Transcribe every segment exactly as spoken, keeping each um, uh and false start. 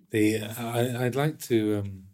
the uh, I, I'd like to um,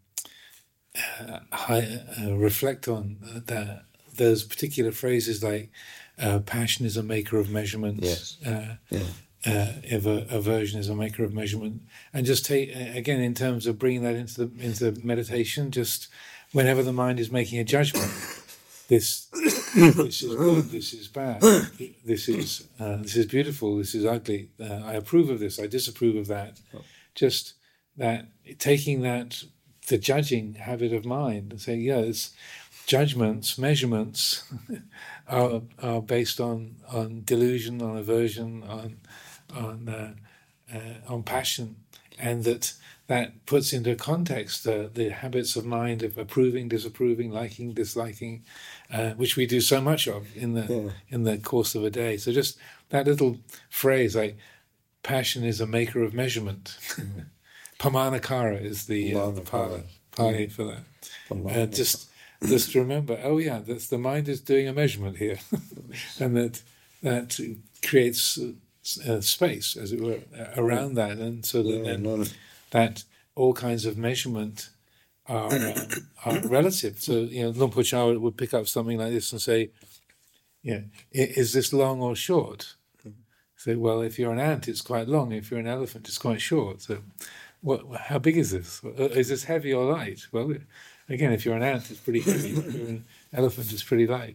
uh, hi, uh, reflect on that those particular phrases like uh, passion is a maker of measurement. Yes. Uh, Yeah. Uh, aver- aversion is a maker of measurement, and just take again in terms of bringing that into the into meditation. Just whenever the mind is making a judgment, this this is good, this is bad, this is uh, this is beautiful, this is ugly. Uh, I approve of this, I disapprove of that. Just that taking that the judging habit of mind and saying, yeah, it's judgments, measurements are are based on on delusion, on aversion, on on uh, uh, on passion, and that that puts into context uh, the habits of mind of approving, disapproving, liking, disliking, uh, which we do so much of in the yeah. in the course of a day. So just that little phrase, like passion is a maker of measurement. Mm. Pamanakara is the uh, the Pali, Pali for that. Uh, just just remember, oh yeah, that's the mind is doing a measurement here, and that that creates uh, space, as it were, around that, and so that yeah, then no. that all kinds of measurement are uh, are relative. So you know, Luang Por Chah would pick up something like this and say, "Yeah, is this long or short?" Say, well, if you're an ant, it's quite long. If you're an elephant, it's quite short. So, what? How big is this? Is this heavy or light? Well, again, if you're an ant, it's pretty heavy. If you're an elephant, it's pretty light.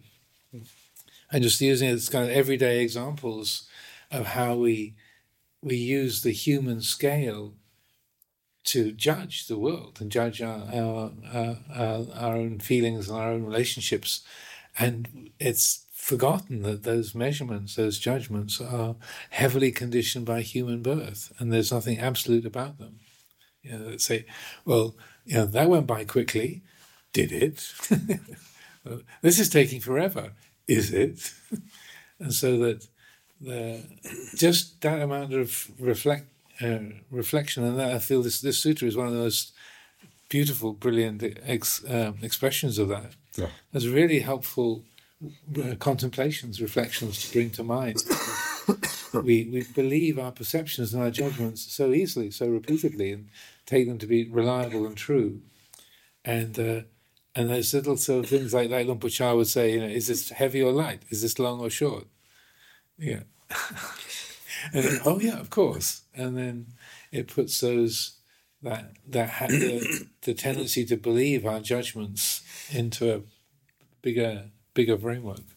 And just using it as kind of everyday examples of how we we use the human scale to judge the world and judge our our, our, our, our own feelings and our own relationships. And it's forgotten that those measurements, those judgments are heavily conditioned by human birth, and there's nothing absolute about them. You know, that say, well, you know, that went by quickly. Did it? This is taking forever. Is it? And so that the just that amount of reflect uh, reflection, and that I feel this this sutra is one of the most beautiful, brilliant ex, um, expressions of that. Yeah. It's really helpful. Uh, contemplations, reflections to bring to mind. we we believe our perceptions and our judgments so easily, so repeatedly, and take them to be reliable and true. And uh, and there's little sort of things like, like Luang Por Chah would say, you know, is this heavy or light? Is this long or short? Yeah. And then, oh yeah, of course. And then it puts those that that ha- the, the tendency to believe our judgments into a bigger. bigger framework.